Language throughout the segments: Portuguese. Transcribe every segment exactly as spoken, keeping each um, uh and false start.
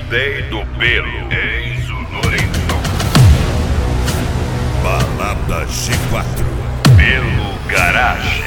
Idei do Pelo, Enzo Lourenço. Balada G quatro. Pelo Garagem.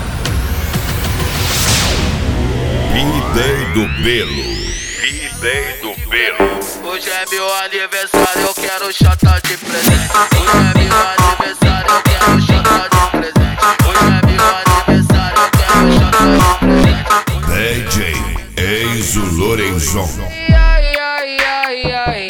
Idei do Pelo. Idei do Pelo. Hoje é meu aniversário, eu quero chata de presente. Hoje é meu aniversário, eu quero chata de presente. Hoje é meu aniversário, eu quero chata de presente. D J Enzo Lourenço. Ai, ai, ai, ai, ai.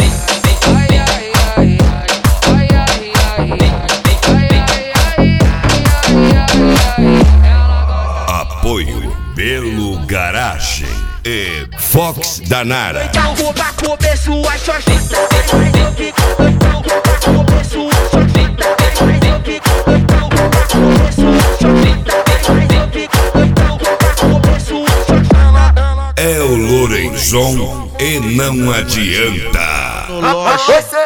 Apoio Pelo Garagem e Fox da Nara. Então vou pra comer sua xoxita. Eu que então vou pra comer sua xoxita. Eu que então vou pra comer sua xoxita. Eu que então vou pra comer sua xoxita. É o Lourenço e não adianta. Você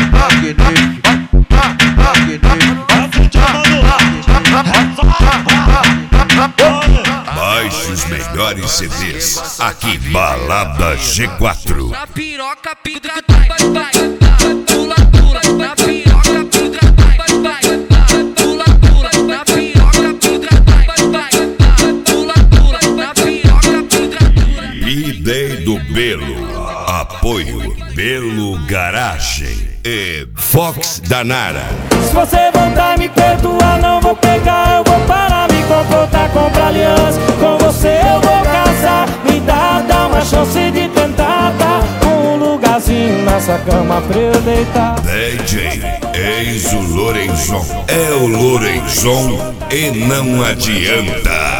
Baixe os melhores C Ds aqui, Balada G quatro. na piroca pidra vai vai pula pula na piroca pidra vai vai pula pula na piroca pidra vai vai pula pula na piroca pidra. Idei do Pelo. Apoio Pelo Garagem e Fox da Nara. Se você voltar me perdoar, não vou pegar, eu vou parar, me confrontar, comprar aliança. Com você eu vou casar, me dá, dá uma chance de tentar dar um lugarzinho nessa cama pra eu deitar. D J Enzo Lourenço é o Lourenço e não adianta.